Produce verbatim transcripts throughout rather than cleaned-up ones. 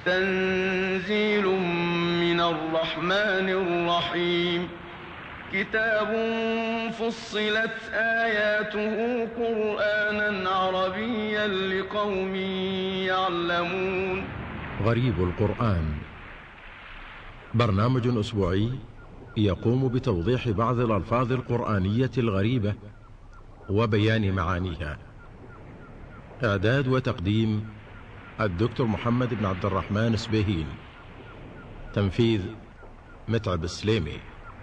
تنزيل من الرحمن الرحيم. كتاب فصلت آياته قرآنا عربيا لقوم يعلمون. غريب القرآن برنامج أسبوعي يقوم بتوضيح بعض الألفاظ القرآنية الغريبة وبيان معانيها. إعداد وتقديم الدكتور محمد بن عبد الرحمن سبيهين. تنفيذ متعب السليمي.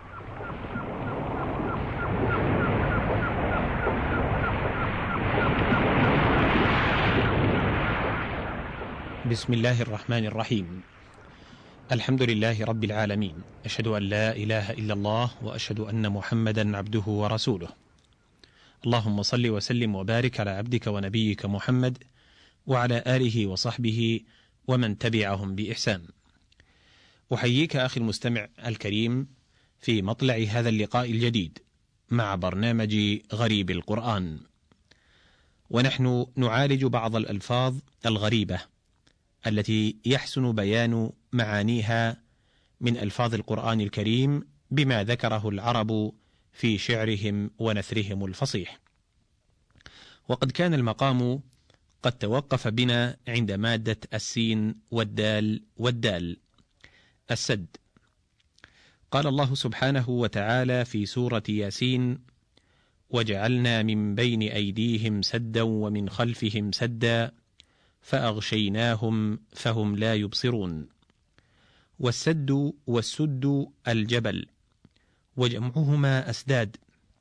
بسم الله الرحمن الرحيم. الحمد لله رب العالمين، أشهد أن لا إله إلا الله وأشهد أن محمدا عبده ورسوله. اللهم صل وسلم وبارك على عبدك ونبيك محمد وعلى آله وصحبه ومن تبعهم بإحسان. أحييك أخي المستمع الكريم في مطلع هذا اللقاء الجديد مع برنامج غريب القرآن، ونحن نعالج بعض الألفاظ الغريبة التي يحسن بيان معانيها من ألفاظ القرآن الكريم بما ذكره العرب في شعرهم ونثرهم الفصيح. وقد كان المقام قد توقف بنا عند مادة السين والدال والدال السد. قال الله سبحانه وتعالى في سورة ياسين: وجعلنا من بين أيديهم سدا ومن خلفهم سدا فأغشيناهم فهم لا يبصرون. والسد والسد الجبل، وجمعهما أسداد.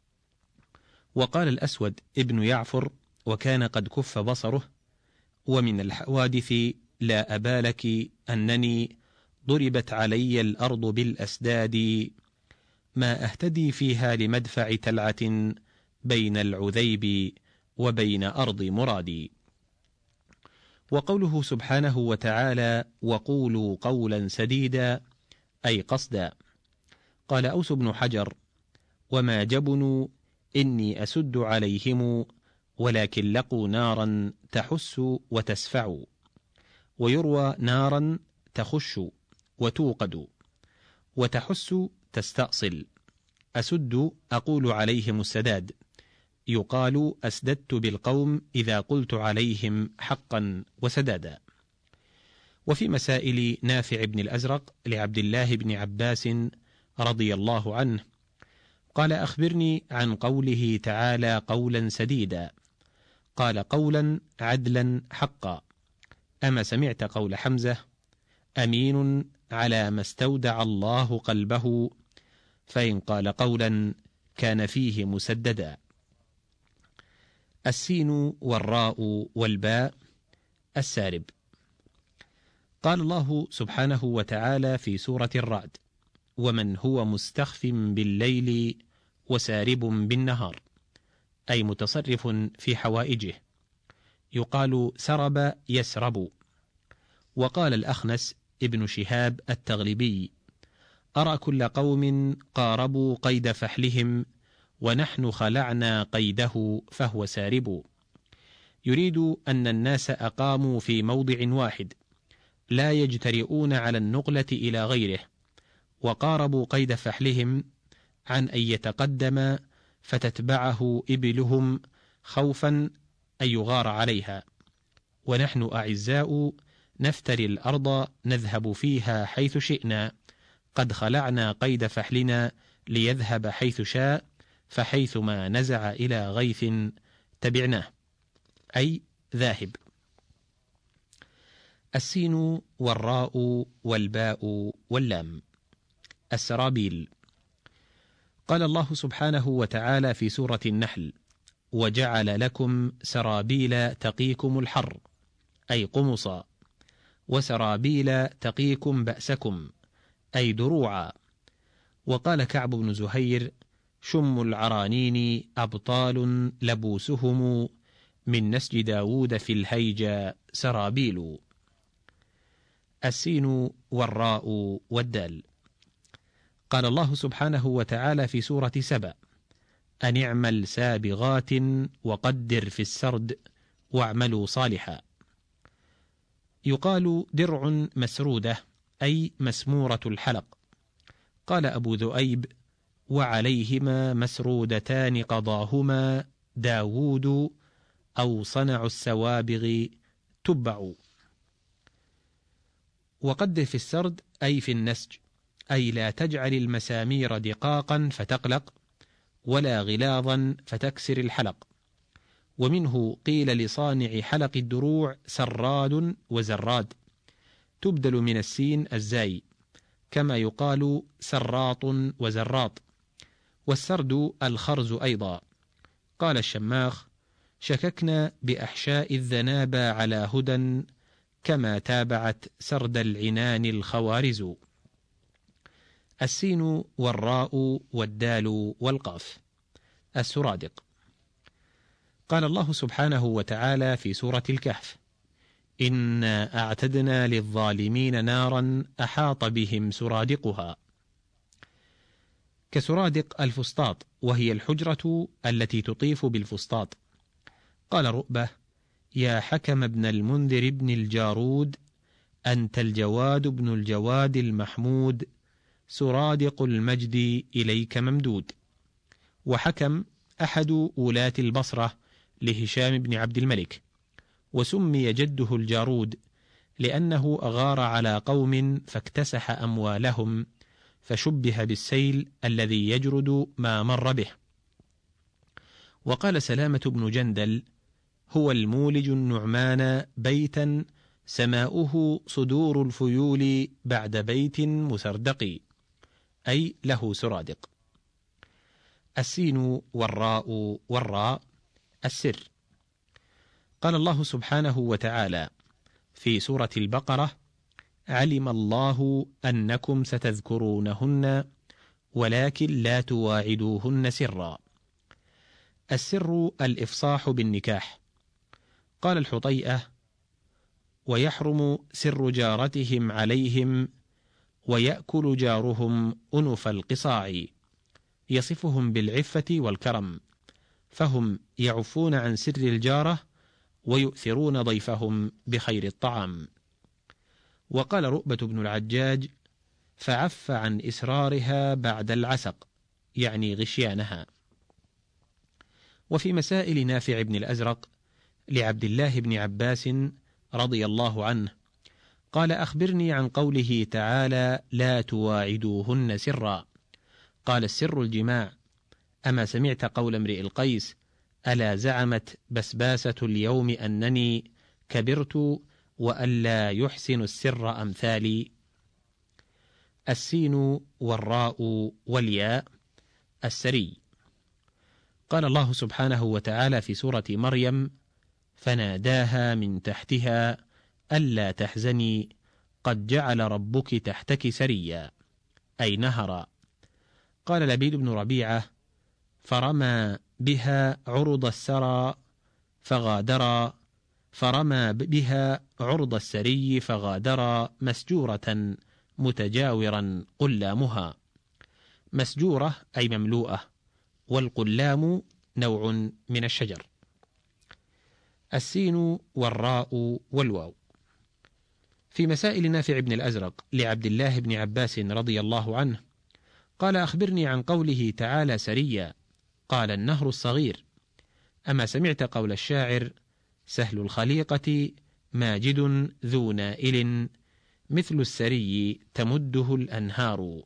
وقال الأسود ابن يعفر وكان قد كف بصره: ومن الحوادث لا أبالك أنني ضربت علي الأرض بالأسداد، ما أهتدي فيها لمدفع تلعة بين العذيب وبين أرض مرادي. وقوله سبحانه وتعالى: وقولوا قولا سديدا، أي قصدا. قال أوس بن حجر: وما جبنوا إني أسد عليهم ولكن لقوا نارا تحس وتسفع. ويروى نارا تخش وتوقد، وتحس تستأصل. أسد أقول عليهم السداد، يقال أسددت بالقوم إذا قلت عليهم حقا وسدادا. وفي مسائل نافع بن الأزرق لعبد الله بن عباس رضي الله عنه قال: أخبرني عن قوله تعالى قولا سديدا. قال: قولا عدلا حقا. أما سمعت قول حمزة: أمين على ما استودع الله قلبه، فإن قال قولا كان فيه مسددا. السين والراء والباء السارب. قال الله سبحانه وتعالى في سورة الرعد: ومن هو مستخف بالليل وسارب بالنهار، أي متصرف في حوائجه. يقال سرب يسرب. وقال الأخنس ابن شهاب التغلبي: أرى كل قوم قاربوا قيد فحلهم ونحن خلعنا قيده فهو سارب. يريد أن الناس أقاموا في موضع واحد لا يجترئون على النقلة إلى غيره، وقاربوا قيد فحلهم عن أن يتقدم فتتبعه إبلهم خوفا أن يغار عليها. ونحن أعزاء نفتري الأرض نذهب فيها حيث شئنا، قد خلعنا قيد فحلنا ليذهب حيث شاء، فحيثما نزع إلى غيث تبعناه، أي ذاهب. السين والراء والباء واللام السرابيل. قال الله سبحانه وتعالى في سورة النحل: وجعل لكم سرابيل تقيكم الحر، أي قمصا، وسرابيل تقيكم بأسكم، أي دروعا. وقال كعب بن زهير: شم العرانين أبطال لبوسهم من نسج داود في الهيجا سرابيل. السين والراء والدال. قال الله سبحانه وتعالى في سورة سبأ: أن اعمل سابغات وقدر في السرد واعملوا صالحا. يقال درع مسرودة أي مسمورة الحلق. قال أبو ذؤيب: وعليهما مسرودتان قضاهما داود أو صنع السوابغ تبع. وقدر في السرد أي في النسج، أي لا تجعل المسامير دقاقا فتقلق، ولا غلاظا فتكسر الحلق. ومنه قيل لصانع حلق الدروع سراد وزراد، تبدل من السين الزاي، كما يقال سراط وزراط. والسرد الخرز أيضا. قال الشماخ: شككنا بأحشاء الذنابى على هدى، كما تابعت سرد العنان الخوارز. السين والراء والدال والقاف. السرادق. قال الله سبحانه وتعالى في سورة الكهف: إنا أعتدنا للظالمين نارا أحاط بهم سرادقها. كسرادق الفسطاط، وهي الحجرة التي تطيف بالفسطاط. قال رؤبة: يا حكم ابن المنذر ابن الجارود، أنت الجواد ابن الجواد المحمود، سرادق المجد إليك ممدود. وحكم أحد ولاة البصرة لهشام بن عبد الملك، وسمي جده الجارود لأنه أغار على قوم فاكتسح أموالهم، فشبه بالسيل الذي يجرد ما مر به. وقال سلامة بن جندل: هو المولج النعمان بيتا سماؤه صدور الفيول بعد بيت مسردق، أي له سرادق. السين والراء والراء. السر. قال الله سبحانه وتعالى في سورة البقرة: علم الله أنكم ستذكرونهن ولكن لا تواعدوهن سرا. السر الإفصاح بالنكاح. قال الحطيئة: ويحرم سر جارتهم عليهم، ويأكل جارهم أنف القصاع، يصفهم بالعفة والكرم، فهم يعفون عن سر الجارة ويؤثرون ضيفهم بخير الطعام. وقال رؤبة بن العجاج: فعف عن إسرارها بعد العسق، يعني غشيانها. وفي مسائل نافع بن الأزرق لعبد الله بن عباس رضي الله عنه قال: أخبرني عن قوله تعالى: لا تواعدوهن سرا. قال: السر الجماع. أما سمعت قول امرئ القيس: ألا زعمت بسباسة اليوم أنني كبرت وألا يحسن السر أمثالي. السين والراء والياء. السري. قال الله سبحانه وتعالى في سورة مريم: فناداها من تحتها ألا تحزني قد جعل ربك تحتك سريا، أي نهرا. قال لبيد بن ربيعة: فرمى بها عرض السرى فغادرا، فرمى بها عرض السري فغادرا مسجورة متجاورا قلامها. مسجورة أي مملوءة، والقلام نوع من الشجر. السين والراء والواو. في مسائل نافع بن الأزرق لعبد الله بن عباس رضي الله عنه قال: أخبرني عن قوله تعالى سريا. قال: النهر الصغير. أما سمعت قول الشاعر: سهل الخليقة ماجد ذو نائل، مثل السري تمده الأنهار.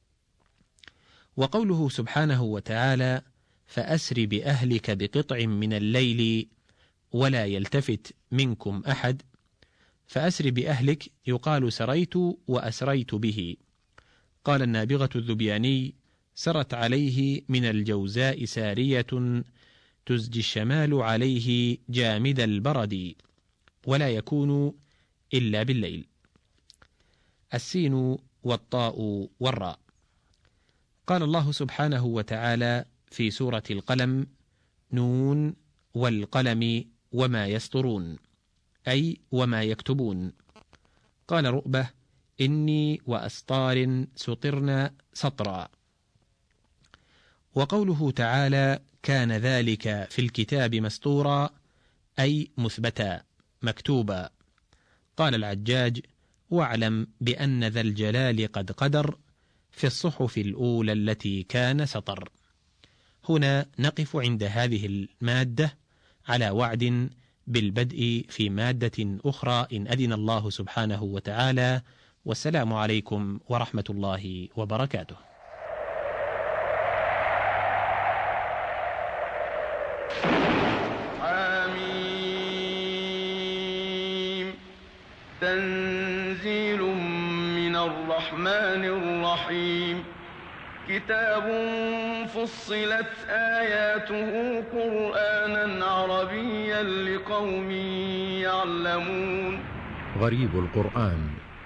وقوله سبحانه وتعالى: فأسر بأهلك بقطع من الليل ولا يلتفت منكم أحد. فأسر بأهلك يقال سريت وأسريت به. قال النابغة الذبياني: سرت عليه من الجوزاء سارية تزجي الشمال عليه جامد البرد، ولا يكون إلا بالليل. السين والطاء والراء. قال الله سبحانه وتعالى في سورة القلم: نون والقلم وما يسطرون، أي وما يكتبون. قال رؤبة: إني وأسطار سطرنا سطرا. وقوله تعالى: كان ذلك في الكتاب مسطورا، أي مثبتا مكتوبا. قال العجاج: واعلم بأن ذا الجلال قد قدر في الصحف الأولى التي كان سطر. هنا نقف عند هذه المادة على وعد بالبدء في مادة أخرى إن أذن الله سبحانه وتعالى. والسلام عليكم ورحمة الله وبركاته. حميم. تنزيل من الرحمن الرحيم. كتاب فصلت آياته قرآنا عربيا لقوم يعلمون. غريب القرآن،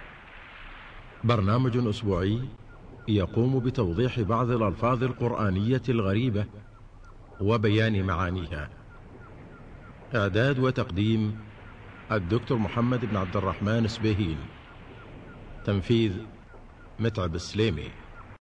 برنامج أسبوعي يقوم بتوضيح بعض الألفاظ القرآنية الغريبة وبيان معانيها. إعداد وتقديم الدكتور محمد بن عبد الرحمن سبيهين. تنفيذ متعب السليمي.